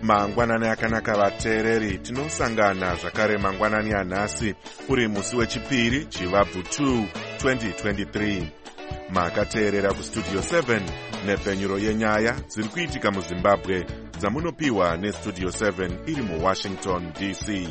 Mangwanani akanaka vateereri, tinosangana zvakare mangwanani anhasi uri musi wechipiri chivabvu 2 2023. Makateerera kustudio 7 nepfenyuro yenyaya dziri kuitika muZimbabwe dzamunopiwa nestudio 7 iri muWashington DC.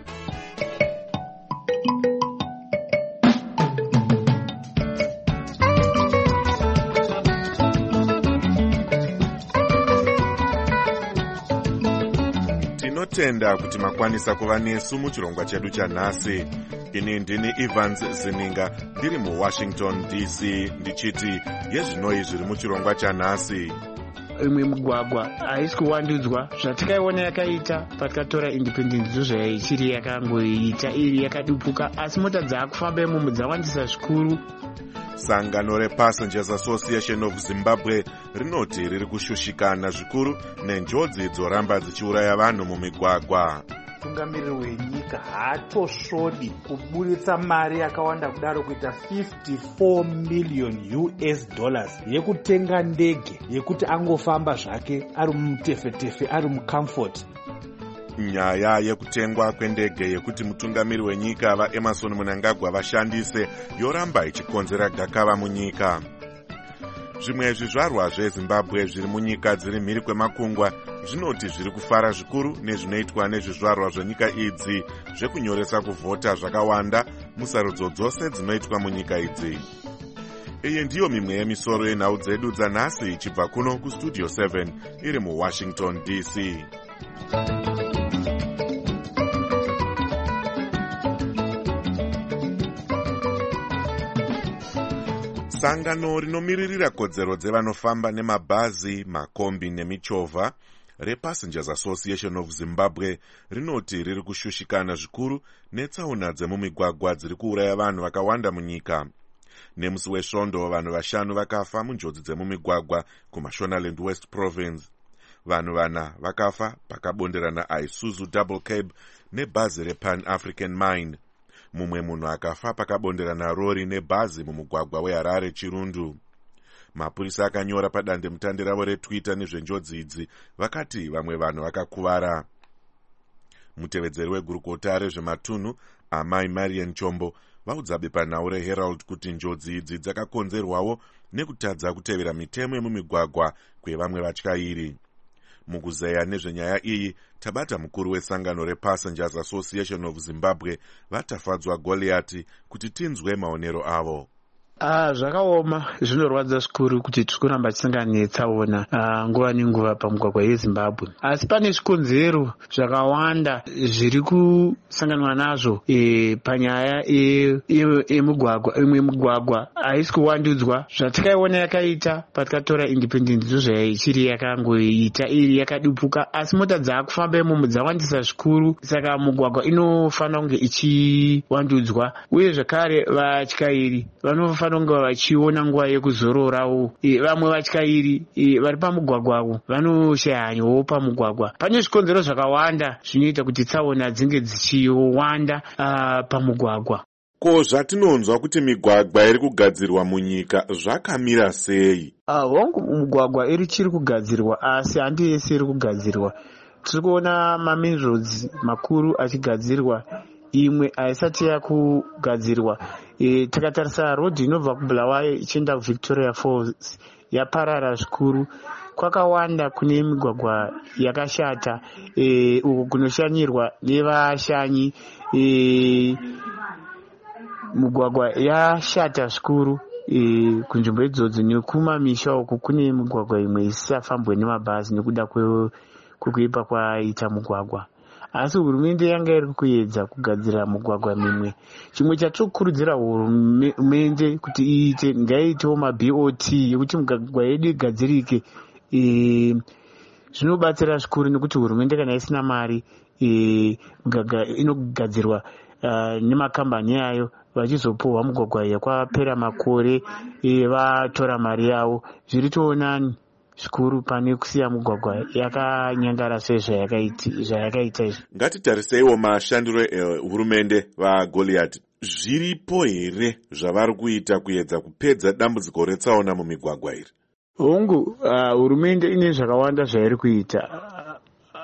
Tinotenda kuti makwanisa kuva nesu muchirongwa chedu chanhasi. Ini ndini Evans Zininga ndiri muWashington DC ndichiti yezvinoi zviri muchirongwa chanhasi. Imwe mugwagwa haisi kuwandudzwa zvatakaiona yakaita patakatora independence zvaichiri yakangoita iri yakadupuka, asi mota dzaakufamba imomo dzawandisa zvikuru. Sangano rePassengers Association of Zimbabwe rinoti riri kushushikana zvikuru nenjodzi dzoramba dzichiuraya vanhu mumigwagwa. Mutungamiriri wenyika haatosvodi kuburitsa mari yakawanda kudaro kuita $54 million yekutenga ndege yekuti angofamba zvake ari mutefetefe ari mucomfort. Nyaya yekutengwa kwendege yekuti mutungamiri wenyika vaEmmerson Mnangagwa vashandise yoramba ichikonzera gakava munyika. Zvimwe zvizvarwa zveZimbabwe zviri munyika dziri mhiri kwemakungwa zvinoti zviri kufara zvikuru nezvinoitwa nezvizvarwa zvenyika idzi zvekunyoresa kuvhota zvakawanda musarudzo dzose dzinoitwa munyika idzi. Iyi ndiyo mimwe yemisoro yenhau dzedu dzanhasi ichibva kuno kustudio 7 iri muWashington DC. Sangano rinomiririra kodzero dzevanofamba nemabhazi, makombi nemichovha rePassengers Association of Zimbabwe rinoti riri kushushikana zvikuru netsaona dzemumigwagwa dziri kuuraya vanhu vakawanda munyika. Nemusi wesvondo vanhu 5 vakafa munjodzi dzemumigwagwa kuMashonaland West Province. Vanhu 4 vakafa pakabonderana Isuzu Double Cab nebhazi rePan African Mine. Mumwe munhu akafa pakabonderana rori nebhazi mumugwagwa weHarare Chirundu. Mapurisa akanyora padandemutande ravo reTwitter nezvenjodzi idzi vakati vamwe vanhu vakakuvara. Mutevedzeri wegurukota rezvematunhu Amai Marian Chombo vaudza bepanhau reHerald kuti njodzi idzi dzakakonzerwawo nekutadza kutevera mitemo yemumigwagwa kwevamwe vatyairi. Mukuzeya nezvenyaya iyi tabata mukuru wesangano rePassengers Association of Zimbabwe vatafadzwa Goliati kuti tinzwe maonero avo. Zvakaoma, zvinorwadza zvikuru kuti tiri kuramba tisinganetsaona nguva nenguva pamugwagwa yeZimbabwe. Asi pane zvikonzero zvakawanda zviri kusanganwa nazvo panyaya yemugwagwa. Imwe mugwagwa haisi kuwandudzwa zvatakaiona yakaita patakatora independence zvaichiri yakangoita iri yakadupuka, asi mota dzaakufamba imomo dzawandisa zvikuru, saka mugwagwa inofanira kunge ichiwandudzwa. Uye zvakare vatyairi vanofanira kunge vachiona nguva yekuzororawo. Vamwe vatyairi vari pamugwagwawo vanoshaya hanyowo pamugwagwa. Pane zvikonzero zvakawanda zvinoita kuti tsaona dzinge dzichiwanda pamugwagwa. Ko zvatinonzwa kuti migwagwa iri kugadzirwa munyika zvakamira sei? Hongu mugwagwa irichiri kugadzirwa, asi handi yese iri kugadzirwa. Tiri kuona mamain roads makuru achigadzirwa, imwe haisati yakugadzirwa. Takatarisa rodhi inobva kuBulawayo ichienda kuVictoria Falls yaparara zvikuru. Kwakawanda kune migwagwa yakashata uko kunoshanyirwa nevashanyi. Mugwagwa yashata zvikuru kunzvimbo idzodzo, nekumamisha uko kune migwagwa imwe isisafambwe nemabhazi nekuda kwekuipa kwaita mugwagwa. Asi hurumende yanga iri kuedza kugadzira mugwagwa mimwe. Chimwe chatinokurudzira hurumende kuti iite, ngaiitewo maBOT yekuti mugwagwa yedu igadzirike. Zvinobatsira zvikuru nekuti hurumende kana isina mari mugwagwa inogadzirwa nemakambani yayo, vachizopuhwa mugwagwa yakwapera makore vatora mari yavo. Zviritoonani zvikuru pane kusiya mugwagwa yakanyangara sezvayakaita izvi. Ngatitariseiwo mashandiro ehurumende vaGoliath. Zviripo here zvavari kuita kuedza kupedza dambudziko retsaona mumigwagwa iri? Hongu, hurumende ine zvakawanda zvairi kuita.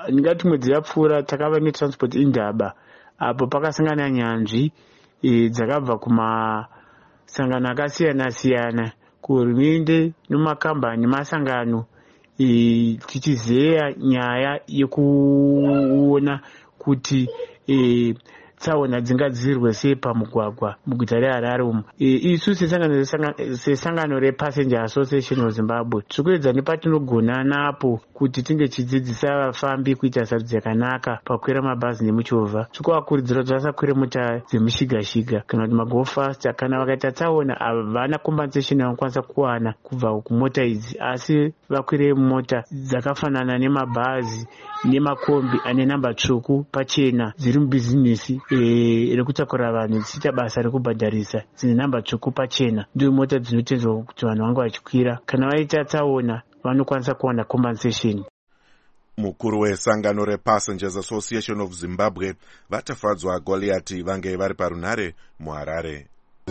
ndingati mwedzi yapfuura takava netransport indaba apo pakasangana nyanzvi dzakabva kumasangano akasiyana-siyana kuhurumende nemakambani masangano tichizeya nyaya yekuona kuti tsaona dzingadzirirwe sei pamugwagwa muguta reHarare umu. Isu sesangano rePassenger Association of Zimbabwe tiri kuedza nepatinogona napo kuti tinge tichidzidzisa vafambi kuita sarudzo yakanaka pakwira mabhazi nemuchovha. Tiri kuvakurudzira kuti vasakwire mota dzemushiga-shiga kana kuti magofasta. Kana vakaita tsaona havana compensation yavanokwanisa kuwana kubva kumota idzi, asi vakwire mota dzakafanana nemabhazi nemakombi ane namba tsvuku pachena dziri mubhizinesi rekutakura vanhu dzichiita basa rekubhadharisa dzine namba tsvuku pachena. Ndiyo mota dzinotenzwa kuti vanhu vange vachikwira. Kana vaita tsaona vanokwanisa kuwana compensation. Mukuru wesangano rePassengers Association of Zimbabwe vatafadzwa Goliath vange vari parunhare muHarare.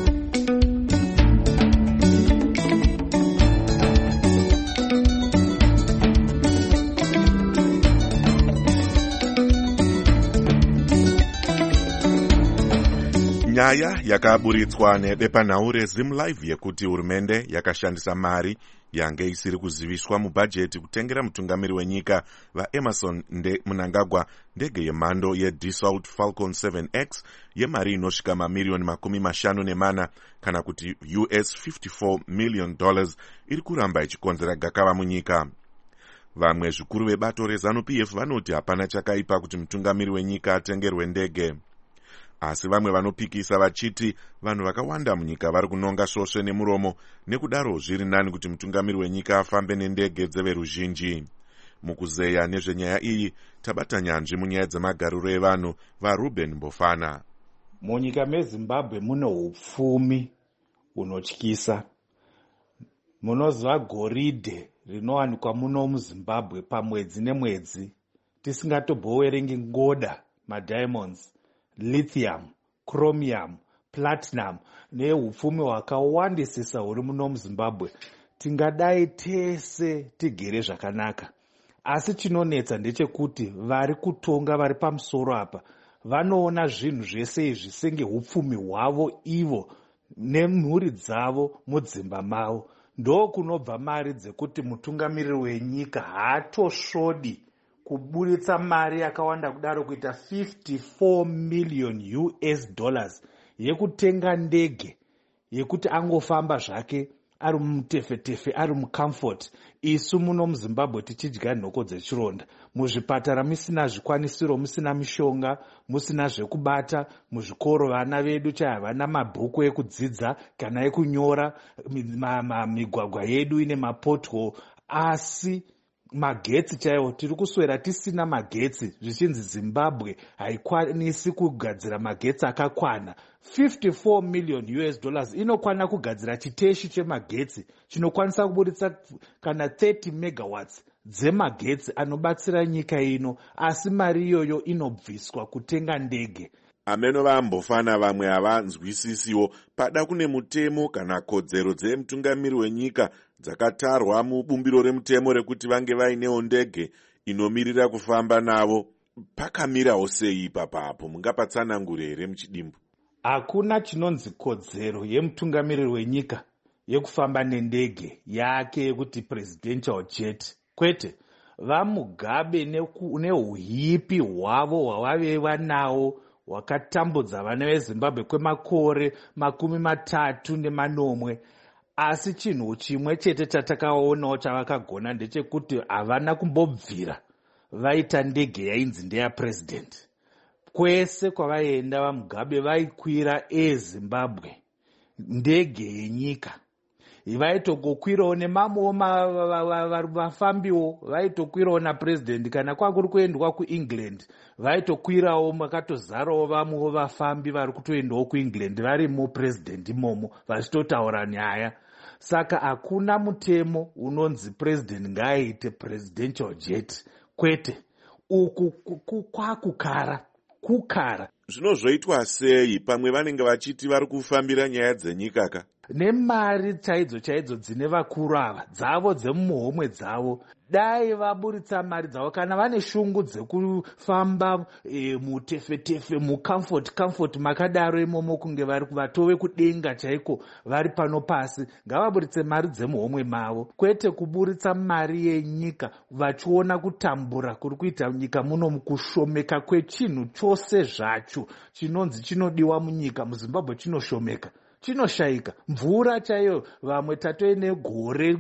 Nyaya yakaburitswa nebepanhau reZimLive yekuti hurumende yakashandisa mari yange isiri kuziviswa mubhajeti kutengera mutungamiri wenyika vaEmmerson Mnangagwa ndege yemhando yeDassault Falcon 7X yemari inosvika mamirioni $54 kana kuti $54 million iri kuramba ichikonzera gakava munyika. Vamwe zvikuru vebato reZANU-PF vanoti hapana chakaipa kuti mutungamiri wenyika atengerwe ndege. Asi vamwe vanopikisa vachiti vanhu vakawanda munyika vari kunonga svosve nemuromo, nekudaro zviri nani kuti mutungamiri wenyika afambe nendege dzeveruzhinji. Mukuzeya nezvenyaya iyi tabata nyanzvi munyaya dzemagariro evanhu vaRuben Mbofana. Munyika meZimbabwe mune upfumi unotyisa. Munoziva goridhe rinowanikwa muno muZimbabwe pamwedzi nemwedzi tisingatobhowerengi ngoda, madiamonds, lithium, chromium, platinum neupfumi hwakawandisisa huri muno muZimbabwe. Tingadai tese tigere zvakanaka. Asi chinonetsa ndechekuti vari kutonga vari pamusoro apa vanoona zvinhu zvese izvi senge upfumi hwavo ivo nemhuri dzavo mudzimba mavo. Ndo kunobva mari dzekuti mutungamiriri wenyika haatosvodi kuburitsa mari yakawanda kudaro kuita $54 million yekutenga ndege yekuti angofamba zvake ari mutefetefe, ari mucomfort. Isu muno muZimbabwe tichidya nhoko dzechironda. Muzvipatara musina zvikwanisiro, musina mishonga, musina zvekubata. Muzvikoro vana vedu havana mabhuku ekudzidza kana ekunyora. Migwagwa yedu ine mapothole. Asi magetsi chaiwo tiri kuswera tisina magetsi, zvichinzi Zimbabwe haikwanisi kugadzira magetsi akakwana. $54 million inokwana kugadzira chiteshi chemagetsi chinokwanisa kuburitsa kana 30 megawatts dzemagetsi anobatsira nyika ino, asi mari iyoyo inobviswa kutenga ndege. Ameno vaMbofana vamwe havanzwisisiwo pada kune mutemo kana kodzero dzemutungamiri wenyika dzakatarwa mubumbiro remutemo rekuti vange vainewo ndege inomirira kufamba navo. Pakamirawo sei ipapo? Mungapatsanangure here muchidimbu? Hakuna chinonzi kodzero yemutungamiriri wenyika yekufamba nendege yake yekuti presidential jet. Kwete, vaMugabe neuhipi hwavo hwavave nawo hwakatambudza vana veZimbabwe kwemakore 30. Asi chinhu chimwe chete chatakaonawo chavakagona ndechekuti havana kumbobvira vaita ndege yainzi ndeyapresident. Kwese kwavaenda vaMugabe vaikwira eZimbabwe ndege yenyika. Vaitogokwirawo nemamwewo vafambiwo vaitokwirawo napresident. Kana kwakuri kuendwa kuEngland vaitokwirawo, makatozarawo vamwewo vafambi vari kutoendawo kuEngland vari mupresident imomo vachitotaura nyaya. Saka hakuna mutemo unonzi president ngaaite presidential jet. Kwete, uku kwakukara. Zvinozvoitwa sei? Pamwe vanenge vachiti vari kufambira nyaya dzenyika ka? Nemari chaidzo dzine vakuru ava dzavo dzemumuhomwe dzavo. dai vaburitsa mari dzavo kana vane shungu dzekufamba mutefetefe mucomfort makadaro imomo kunge vari vatove kudenga chaiko vari pano pasi, ngavaburitse mari dzemuhomwe mavo kwete kuburitsa mari yenyika vachiona kutambura kuri kuita nyika muno kushomeka kwechinhu chose zvacho chinonzi chinodiwa munyika muZimbabwe chinoshomeka, chinoshayika. Mvura chaiyo vamwe tatoine gore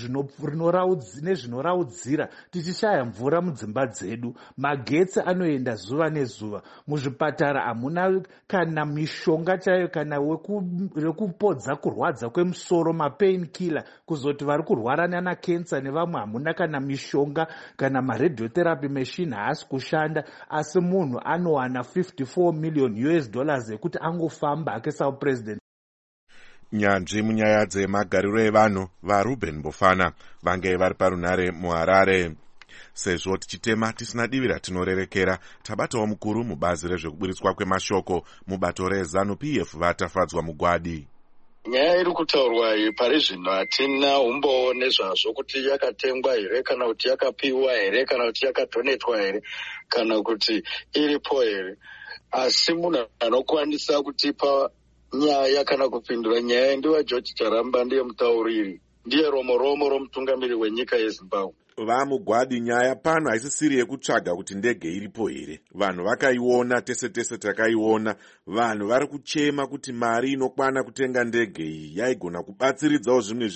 nezvinoraudzira tichishaya mvura mudzimba dzedu. Magetsi anoenda zuva nezuva. Muzvipatara hamuna kana mishonga chaiyo kana wekupodza kurwadza kwemusoro, mapain killer, kuzoti vari kurwara nana kensa nevamwe hamuna kana mishonga kana maradiotherapy machine haasi kushanda, asi munhu anowana $54 million ekuti angofamba akaisa upresident. Nyanzvi munyaya dzemagariro evanhu vaRuben Bofana vange vari parunhare muHarare. Sezvo tichitema tisina divi ratinorerekera, tabatawo mukuru mubazi rezvekuburitswa kwemashoko mubato reZANU-PF vatafadzwa mugwadi. Nyaya iri kutaurwa pari zvino hatina umbowo nezvazvo kuti yakatengwa here kana kuti yakapiwa here kana kuti yakadonetwa here kana kuti iripo here, asi munhu anokwanisa kutipa nyaya kana kupindura nyaya ndiwa George Charamba, ndiye mutauriri, ndiye romo romutungamiri wenyika yeZimbabwe. Vamugwadi, nyaya pano haisisiri yekutsvaga kuti ndege iripo here. Vanhu vakaiona, tese takaiona. Vanhu vari kuchema kuti mari inokwana kutenga ndege iyi yaigona kubatsiridzawo zvimwe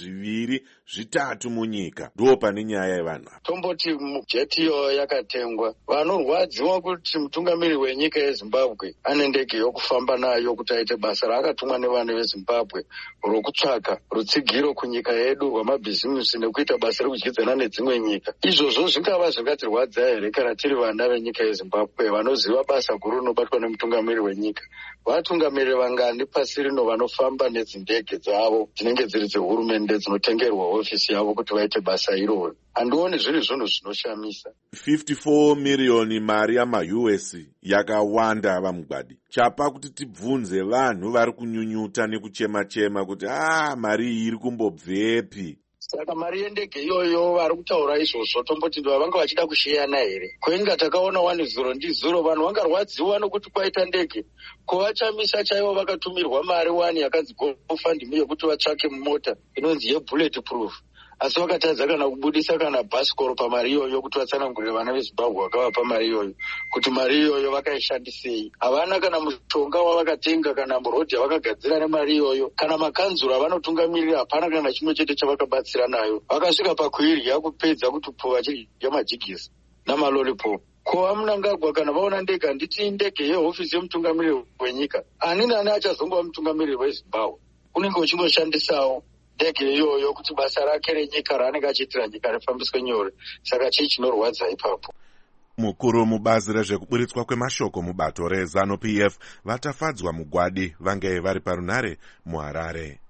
2-3 munyika. Ndo pane nyaya yevanhu. Tomboti jeti iyo yakatengwa, vanorwadziwa kuti mutungamiri wenyika yeZimbabwe ane ndege yokufamba nayo kuti aite basa raakatumwa nevanhu veZimbabwe rokutsvaka rutsigiro kunyika yedu rwamabhizimusi nekuita basa rekudyidzana nedzimwe nyika. Izvozvo zvingava zvingatirwadza here kana tiri vana venyika yeZimbabwe vanoziva basa guru rinobatwa nemutungamiri wenyika? Vatungamiri vangani pasi rino vanofamba nedzindege dzavo dzinenge dziri dzehurumende dzinotengerwa hofisi yavo kuti vaite basa iroro? Handioni zviri zvinhu zvinoshamisa. 54 million mari yama-US yakawanda vamugwadi. Chapa kuti tibvunze vanhu vari kunyunyuta nekuchema kuti mari iyi iri kumbobvepi? Saka mari yendege iyoyo vari kutaura izvozvo tomboti ndo vanga vachida kushiyana here? Kwenga takaona 1-0 vanhu vangarwadziwa nokuti kwaita ndege. Kovachamisa chaivo vakatumirwa mari 1 yakanzi GoFundMe yekuti vatsvake mota inonzi yebullet proof. Asi vakatadza kana kubudisa kana bhasikoro pamari iyoyo kuti vatsanangurire vana veZimbabwe vakavapa mari iyoyo kuti mari iyoyo vakaishandisei. Havana kana mushonga wavakatenga kana murodhi yavakagadzira nemari iyoyo kana makanzuro avanotungamirira, hapana kana chimwe chete chavakabatsira nayo. Vakasvika pakuirya kupedza kutupfuva chirya majigisi namalolipop. Ko Mnangagwa kana vaona ndege, handiti ndege yehofisi yemutungamiriri wenyika, ani nani achazongova mutungamiriri weZimbabwe. Unenge uchingoshandisawo ndege iyoyo kuti basa rake renyika raanenge achiitira nyika rifambiswe nyore. Saka chii chinorwadza ipapo? Mukuru mubazi rezvekuburitswa kwemashoko mubato reZANU-PF vatafadzwa mugwadi vange vari parunhare muHarare.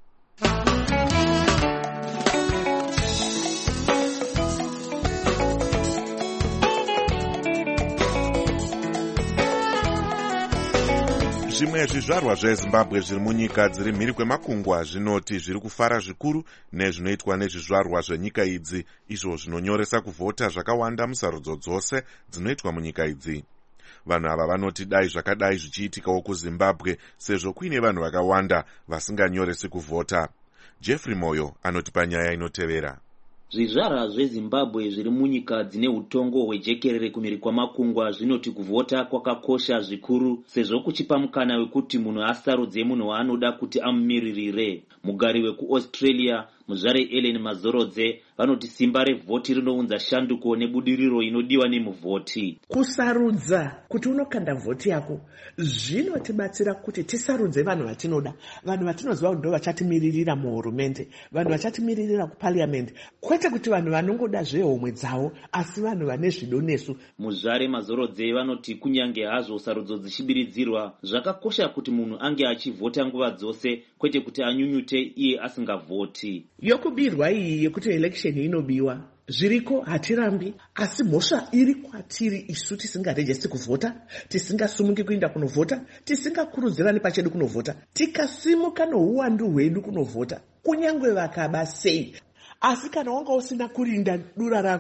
Zvimwe zvizvarwa zveZimbabwe zviri munyika dziri mhiri kwemakungwa zvinoti zviri kufara zvikuru nezvinoitwa nezvizvarwa zvenyika idzi, izvo zvinonyoresa kuvhota zvakawanda musarudzo dzose dzinoitwa munyika idzi. Vanhu ava vanoti dai zvakadai zvichiitikawo kuZimbabwe sezvo kuine vanhu vakawanda vasinganyoresi kuvhota. Jeffrey Moyo anotipa nyaya inotevera. Zvizvarwa zveZimbabwe zviri munyika dzine utongo hwejekerere kumhiri kwamakungwa zvinoti kuvhota kwakakosha zvikuru sezvo kuchipa mukana wekuti munhu asarudze munhu waanoda kuti amumiririre. Mugari wekuAustralia muzvare Ellen Mazorodze vanoti simba revhoti rinounza shanduko nebudiriro inodiwa nemuvhoti. Kusarudza kuti unokanda vhoti yako zvinotibatsira kuti tisarudze vanhu vatinoda, vanhu vatinoziva ndo vachatimiririra muhurumende, vanhu vachatimiririra kuparliament, kwete kuti vanhu vanongoda zvehomwe dzavo asi vanhu vane zvido nesu. Muzvare Mazorodze vanoti kunyange hazvo sarudzo dzichibiridzirwa zvakakosha kuti munhu ange achivhota nguva dzose kwete kuti anyunyute iye asingavhoti. Yokubirwa iyi yekuti election inobiwa zviriko hatirambi, asi mhosva iri kwatiri isu tisingarejesti kuvhota, tisingasumuki kuenda kunovhota, tisingakurudzirani pachedu kunovhota, tikasimuka nouwandu hwedu kunovhota kunyange vakaba sei. Asi kana wanga usina kurinda dura rako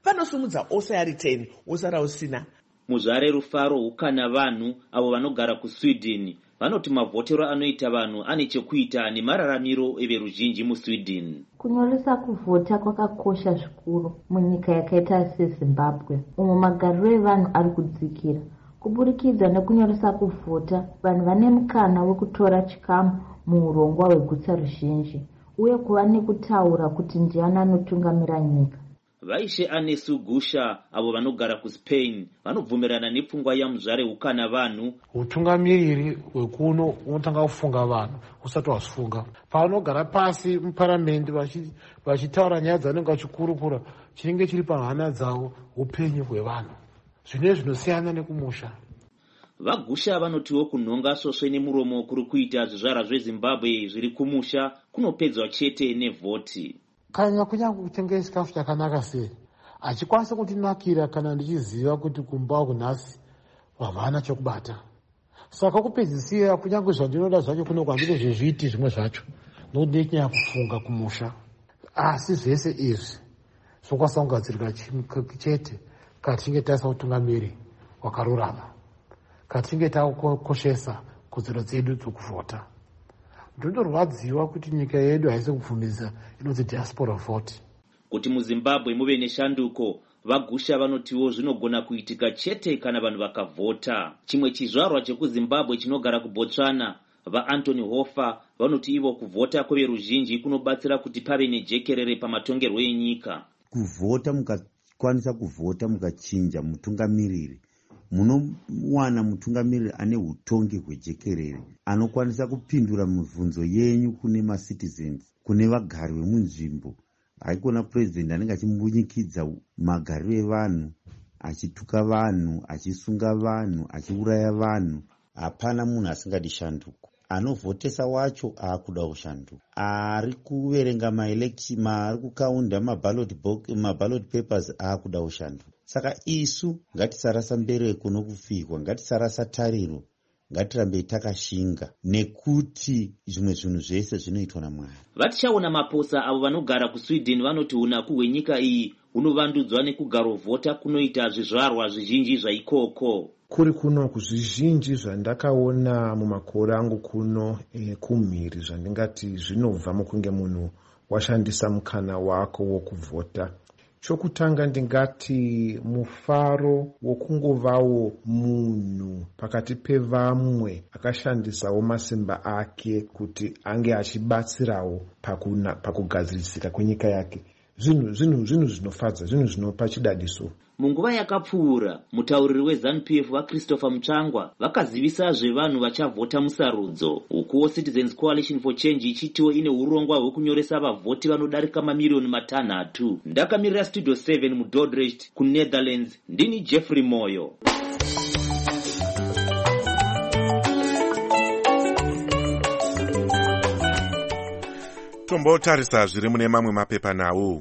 vanosumudza ose ari 10 wosara usina. muzvare rufaro ukana vanhu avo vanogara kuSweden vanoti mavhotero anoita vanhu ane chekuita nemararamiro everuzhinji muSweden. kunyoresa kuvhota kwakakosha zvikuru munyika yakaita seZimbabwe umo magariro evanhu ari kudzikira. kuburikidza nekunyoresa kuvhota vanhu vane mukana wekutora chikamu muurongwa hweguta ruzhinji uye kuva nekutaura kuti ndiani anotungamira nyika. vaishe Anesu Gusha avo vanogara kuSpain vanobvumirana nepfungwa yamuzvare ukana vanhu. utungamiriri hwekuno unotanga kufunga vanhu usati wazvifunga. pavanogara pasi muparamende vachitaura nyaya dzavanenge vachikurukura chinenge chiri pahana dzavo upenyu hwevanhu zvine zvinosiyana nekumusha. vaGusha vanotiwo kunhonga svosve nemuromo kuri kuita zvizvarwa zveZimbabwe zviri kumusha kunopedzwa chete nevhoti. kana kunyange kutenga chikafu chakanaka sei achikwanisa kutinakira kana ndichiziva kuti kumba kunhasi havana chokubata. saka kupedzisira kunyange zvandinoda zvacho kuno kwandine zvezviti zvimwe zvacho nokuti ndinechanya kufunga kumusha. asi zvese izvi zvokwanisa kugadzirika chete katinge taisa utungamiri hwakarurama, katinge takoshesa kodzero dzedu dzokuvhota. ndodorwadziwa kuti nyika yedu haisi kubvumidza inonzi diaspora vote. kuti muZimbabwe muve neshanduko vaGusha vanotiwo zvinogona kuitika chete kana vanhu vakavhota. chimwe chizvarwa chekuZimbabwe chinogara kuBotswana vaAnthony Hofer vanoti ivo kuvhota kweveruzhinji kunobatsira kuti pave nejekerere pamatongerwo enyika. kuvhota mukakwanisa kuvhota mukachinja mutungamiriri munowana mutungamiriri ane utongi hwejekerere anokwanisa kupindura mibvunzo yenyu kune macitizens, kune vagari vemunzvimbo. haikona purezidendi anenge achimbundikidza magariro evanhu, achituka vanhu, achisunga vanhu, achiuraya vanhu. hapana munhu asingadi shanduko. anovhotesa wacho aakuda kushanduka, ari kuverenga ari kukaunda maballot papers aakuda kushanduka. saka isu ngatisarasa mbereko nokufikwa, ngatisarasa tariro, ngatirambe takashinga nekuti zvimwe zvinhu zvese zvinoitwa naMwari. vatichaona maposa avo vanogara kuSweden vanoti unaku hwenyika iyi hunovandudzwa nekugarovhota kunoita zvizvarwa zvizhinji zvaikoko. kuri kuno kuzvizhinji zvandakaona mumakore angu kuno kumhiri zvandingati zvinobva mukunge munhu washandisa mukana wako wokuvhota. chokutanga ndingati mufaro wokungovawo munhu pakati pevamwe akashandisawo masimba ake kuti ange achibatsirawo pakugadzirisika kwenyika yake. zvinhu zvinofadza, zvinhu zvinopa chidadiso. munguva yakapfuura mutauriri weZANU-PF vaChristopher Mutsvangwa vakazivisa zvevanhu vachavhota musarudzo, ukuwo Citizens Coalition for Change ichitiwo ine urongwa hwekunyoresa vavhoti vanodarika mamirioni 3. ndakamirira Studio 7 muDordrecht kuNetherlands, ndini Jeffrey Moyo. tombotarisa zviri mune mamwe mapepanhau.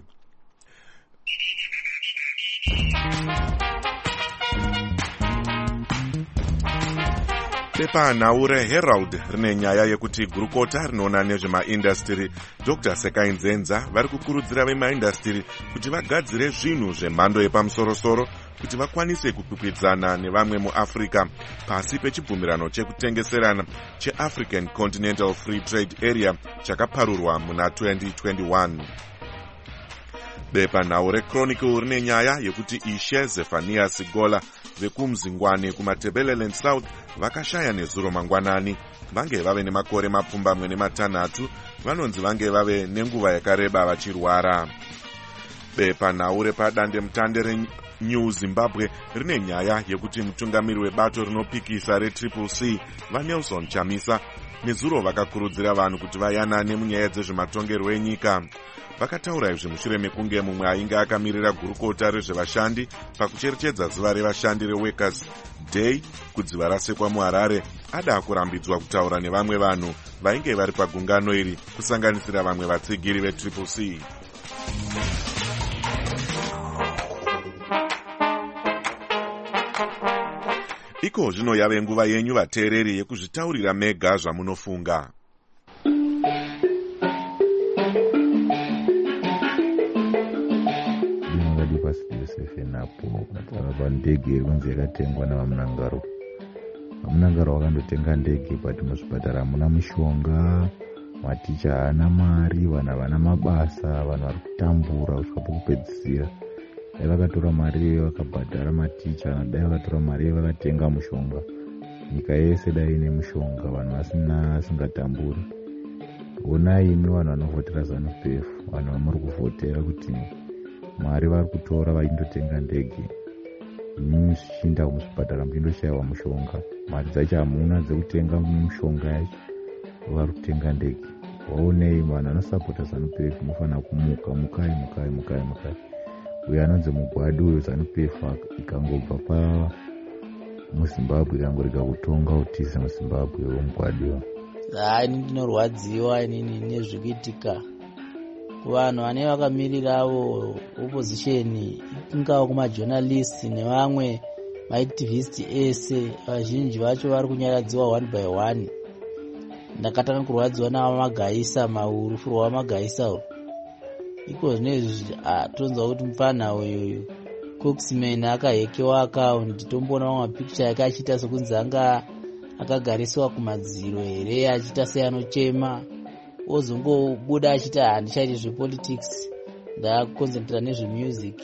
pepanhau reHerald rine nyaya yekuti gurukota rinoona nezvemaindastiri Dr. Sekai Nzenza vari kukurudzira vemaindastiri kuti vagadzire zvinhu zvemhando yepamusorosoro kuti vakwanise kukwikwidzana nevamwe muAfrica pasi pechibvumirano chekutengeserana cheAfrican Continental Free Trade Area chakaparurwa muna 2021. bepanhau reChronicle rine nyaya yekuti Ishe Zefania Sigola vekumzingwane kumaTebeleland South vakashaya nezuro mangwanani. vange vave nemakore 26 vanonzi vange vave nenguva yakareba vachirwara. bepanhau repadande mutande reNew Zimbabwe rine nyaya yekuti mutungamiri webato rinopikisa reCCC vaNelson Chamisa nezuro vakakurudzira vanhu kuti vayanane munyaya dzezvematongerwo enyika. vakataura izvi mushure mekunge mumwe ainge akamirira gurukota rezvevashandi pakucherechedza zuva revashandi reWorkers Day kudziva rasekwa muHarare ada kurambidzwa kutaura nevamwe vanhu vainge vari pagungano iri kusanganisira vamwe vatsigiri veCCC. iko zvino yave nguva yenyu vateereri yekuzvitaurira mega zvamunofunga. kutaurwa ndege iri kunzi yakatengwa navamunangaro. Vamunangaro vakandotenga ndege, but muzvipatara hamuna mushonga, maticha haana mari, vanhu havana mabasa, vanhu vari kutambura kusvika pokupedzisira. Dai vakatora mari vakabhadhara maticha, dai vakatora mari vakatenga mushonga, nyika yese dai ine mushonga, vanhu vasingatamburi. Onai imi vanhu vanovhotera ZANU-PF, vanhu vamuri kuvhotera kuti mari vari kutora vaindotenga ndege, imi zvichiinda muzvipatara muchindoshayiwa mushonga, mari dzacho hamuna dzekutenga mushonga yacho, vari kutenga ndege. Waonei vanhu vanosapota ZANU-PF munofanira kumuka, mukai. Uyo anonzi Mugwadi uyo ZANU-PF ikangobva muZimbabwe ikangorega kutonga utisa muZimbabwe Mugwadiwo. Ini ndinorwadziwa inini nezvikuitika kuvanhu vane vakamirirawo opposition, ingava kumajournalist nevamwe maactivist ese. Vazhinji vacho vari kunyaradziwa one by one. Ndakatanga kurwadziwa navamagaisa, maurufuro wamagaisa uyu. Iko zvinezvi tonzwa kuti mufana uyu Coxman akahekewa account, tomboona mamwe mapicture yake achiita sekunzi anga akagariswa kumadziro here, achiita seanochema, ozongobuda achiita handichaiti zvepolitics, ndakonzentrata nezvemusic.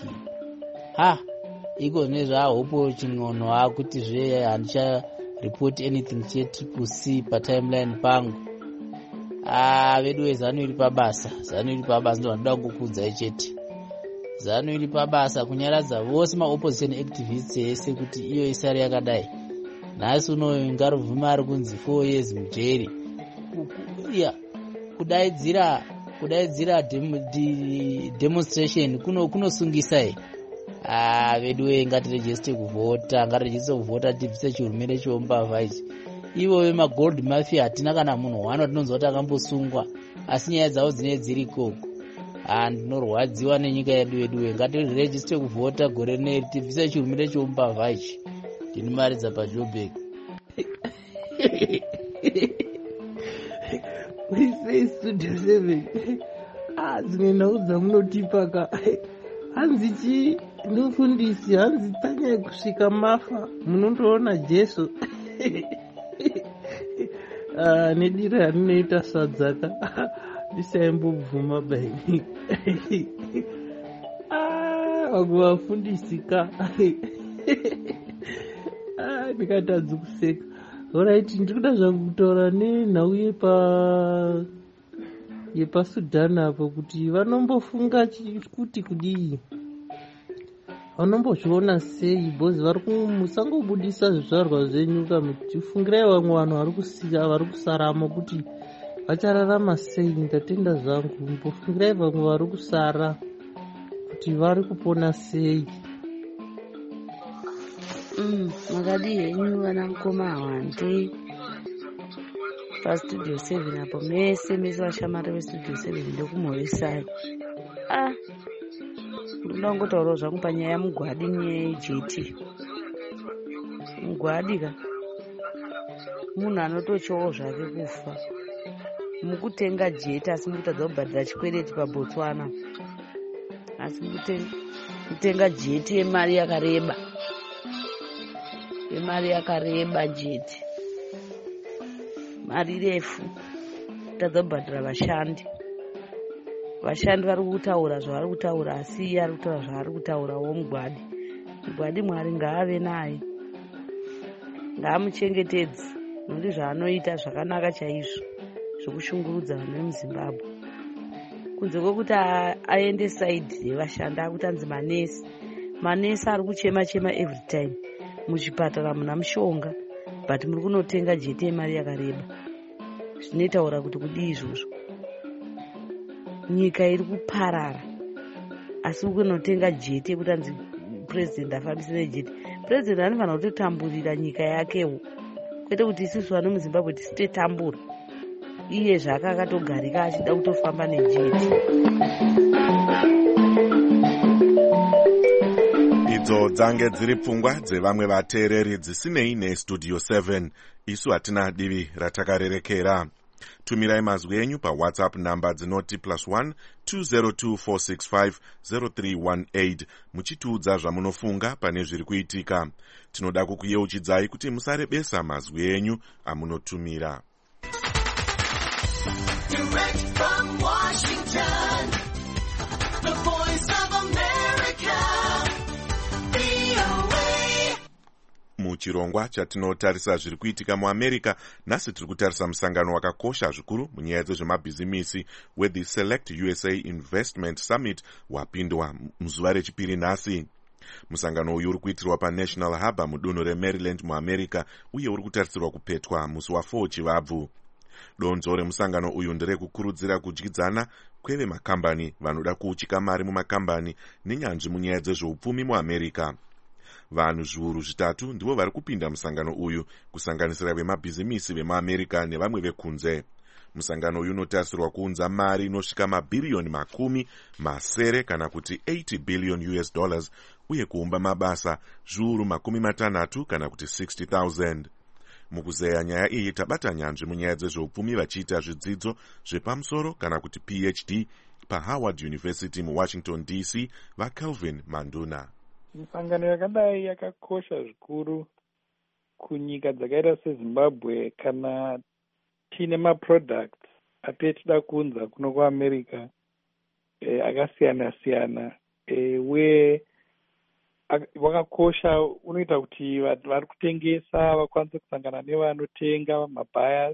Iko zvinezvi ahopo ching'ono akuti zve handicha report anything cheTCC patimeline pangu. Vedu vezanu iri pabasa, ndo vanoda kungokudzai chete. ZANU iri pabasa kunyaradza vose maopposition activists ese kuti iyo isari yakadai. Nhasi unoyu Ngarovhuma ari kunzi 4 years mujeri. Kudaidzira demonstration kunosungisa. Vedu ngatirejeste kuvhota, tibvise chihurumende cheumbavha ichi. Ivo magold mafia hatina kana munhu wano tinonzwa kuti akambosungwa, asi nyaya dzavo dzine dziri koko. Ndinorwadziwa nenyika yedu, ngatirejeste kuvhota gore rineri, tibvise chihurumende cheumbavha ichi. Ndinomaridza paJoburg. Muisei Studio 7. Dzimwe nhau dzamunotipaka. Hanzi ndofundisi, hanzi panyaya kusvika mafa munondoona Jesu. Nediro yarinoita sadzaka ndisaimbobvuma baini. Vamwe vafundisika. Ndikatadza kuseka. Alright, ndikuda zvangu kutaura nenhau yepaSudan apo kuti vanombofunga kuti kudii, vanombozviona sei, bhozi musangobudisa zvizvarwa zvenyu muchifungirai vamwe vanhu vari kusaramo kuti vachararama sei. Ndatenda zvangu, mbofungirai vamwe vari kusara kuti vari kupona sei. Makadi henyu vana mukoma hwandi paStudio 7 apo mese vashamari veStudio 7 ndokumhoresai. Ndoda kungotaurawo zvangu panyaya yaMugwadi neJT. Mugwadi ka munhu anotochowo zvake kufa mukutenga jeti, asi mukutadza kubhadhira chikwereti paBotswana, asi mukutenga jeti yemari yakareba jeti, mari refu, kutadza kubhadhira vashandi vari kutaura zvavari kutaura, asi iye ari kutaura zvaari kutaurawo. Mugwadi Mwari ngaave naye, ngaamuchengetedze, nokuti zvaanoita zvakanaka chaizvo zvokushungurudza vanhu vemuZimbabwe. Kunze kwokuti aende saidhi yevashandi, akuti anzi manesi ari kuchema every time. Muchipatara muna mushonga, but muri kunotenga jeti yemari yakareba. Zvinotaura kuti kudii izvozvo? Nyika iri kuparara, asi kunotenga jeti yekuti anzi president afambise nejeti. President anofanira kutotamburira nyika yakewo, kwete kuti isusu vano muZimbabwe tisitotambura. Iye zvake akatogarika achida kutofamba nejeti. Idzo dzange dziri pfungwa dzevamwe vateereri dzisinei neStudio 7. Isu hatina divi ratakarerekera. Tumirai mazwi enyu paWhatsApp namba dzinoti +1 202 465 0318 muchitiudza zvamunofunga pane zviri kuitika. Tinoda kukuyeuchidzai kuti musarebesa mazwi enyu amunotumira. Direct from Washington, the Voice of America, VOA. Muchirongwa chatinotarisa zviri kuitika muAmerica, nhasi tiri kutarisa musangano wakakosha zvikuru munyaya dzezvemabhizimisi weThe Select USA Investment Summit wapindwa muzuva rechipiri nhasi. Musangano uyu uri kuitirwa paNational Harbor mudunhu reMaryland muAmerica uye uri kutarisirwa kupetwa musi wa4 Chivabvu. Donzo remusangano uyu nderekukurudzira kudyidzana kwevemakambani vanoda kuuchika mari mumakambani nenyanzvi munyaya dzezveupfumi muAmerica. Vanhu zviuru zvitatu ndivo vari kupinda musangano uyu, kusanganisira vemabhizimisi vemuAmerica nevamwe vekunze. Musangano uyu unotarisirwa kuunza mari inosvika mabhiriyoni makumi masere kana kuti $80 billion uye kuumba mabasa zviuru makumi matanhatu kana kuti 60,000. Mukuzeya nyaya iyi tabata nyanzvi munyaya dzezveupfumi vachiita zvidzidzo zvepamusoro kana kuti PhD paHoward University muWashington DC vaKelvin Manduna. Misangano yakadai yakakosha zvikuru kunyika dzakaita seZimbabwe kana tine maproducts atetida kunza kuno kuAmerica akasiyana siyana uye wakakosha. Unoita kuti vari kutengesa vakwanise kusangana nevanotenga mabuyers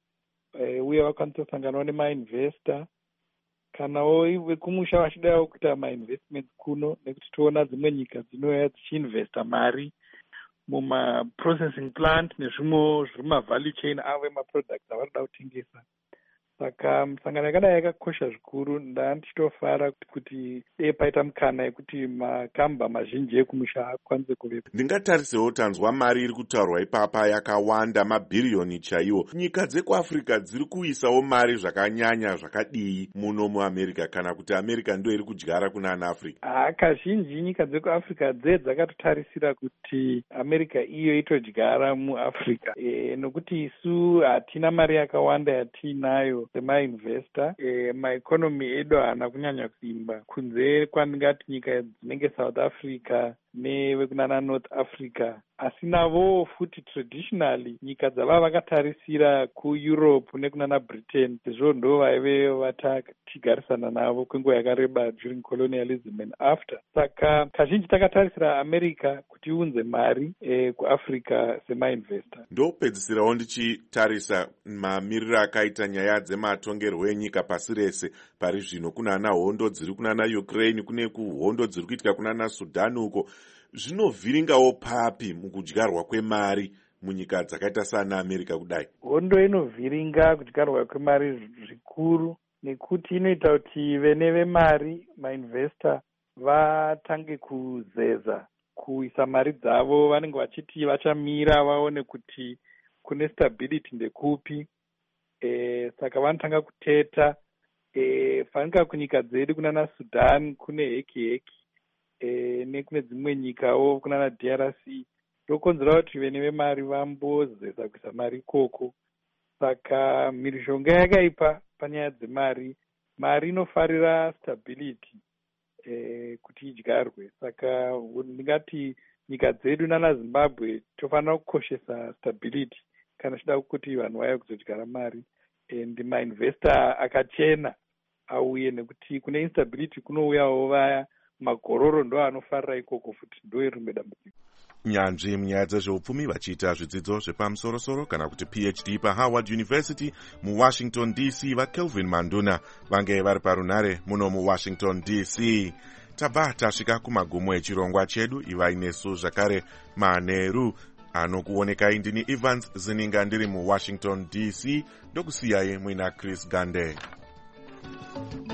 uye vakwanise kusanganawo nemainvestor kanawo vekumusha vachidawo kuita mainvestments kuno, nekuti toona dzimwe nyika dzinouya dzichiinvesta mari mumaprocessing plant nezvimwe zviri mumavalue chain avo emaproducts avanoda kutengesa. Saka misangano yakadai yakakosha zvikuru. Ndichitofara kuti dei paita mukana yekuti makamba mazhinji ekumusha akwanise kuvepo. Ndingatarisewo tanzwa mari iri kutaurwa ipapa yakawanda, mabhiriyoni chaiwo. Nyika dzekuAfrica dziri kuisawo mari zvakanyanya zvakadii muno muAmerica, kana kuti America ndio iri kudyara kuna ana Africa? Kazhinji nyika dzekuAfrica dzakatotarisira kuti America iyo itodyara muAfrica nokuti isu hatina mari yakawanda yatinayo semainvestor. Maekonomi edu haana kunyanya kusimba kunze kwandingati nyika dzinenge South Africa nevekunana North Africa, asi navo futi traditionally nyika dzava vakatarisira kuEurope nekunana Britain, sezvo ndo vaive vatachigarisana navo kwenguva yakareba during colonialism and after. Saka kazhinji takatarisira America kuti iunze mari kuAfrica semainvestor. Ndopedzisirawo ndichitarisa mamiriro akaita nyaya dzematongerwo enyika pasi rese pari zvino. Kunana hondo dziri kunana Ukraine, kune hondo dziri kuitika kunana Sudan uko. Zvinovhiringawo papi mukudyarwa kwemari munyika dzakaita sana America kudai? Hondo inovhiringa kudyarwa kwemari zvikuru nekuti inoita kuti vene vemari mainvestor vatange kuzeza kuisa mari dzavo. Vanenge vachiti vachamira vaone kuti kune stability ndekupi. Saka vanotanga kuteta. Fanika kunyika dzedu kunana Sudan kune heki nekune dzimwe nyikawo kunana DRC, ndokonzera kuti vene vemari vambozeza kuisa mari ikoko. Saka mhirizhonga yakaipa panyaya dzemari. Mari inofarira stability kuti idyarwe. Saka ndingati nyika dzedu nana Zimbabwe tofanira kukoshesa stability kana chida kuti vanhu vaya kuzodyara mari and mainvestor akachena auye, nekuti kune instability kunouyawo vaya magororo ndo anofarira ikoko futi, ndo rimwe dambudziko. Nyanzvi munyaya dzezveupfumi vachiita zvidzidzo zvepamusoro-soro kana kuti PhD paHoward University muWashington DC vaKelvin Manduna vange vari parunare muno muWashington DC. Tabva tasvika kumagumo echirongwa chedu. Ivai nesu zvakare Manheru anokuonekai ndini Evans Zininga ndiri muWashington DC. Ndokusiyai muina Chris Gande.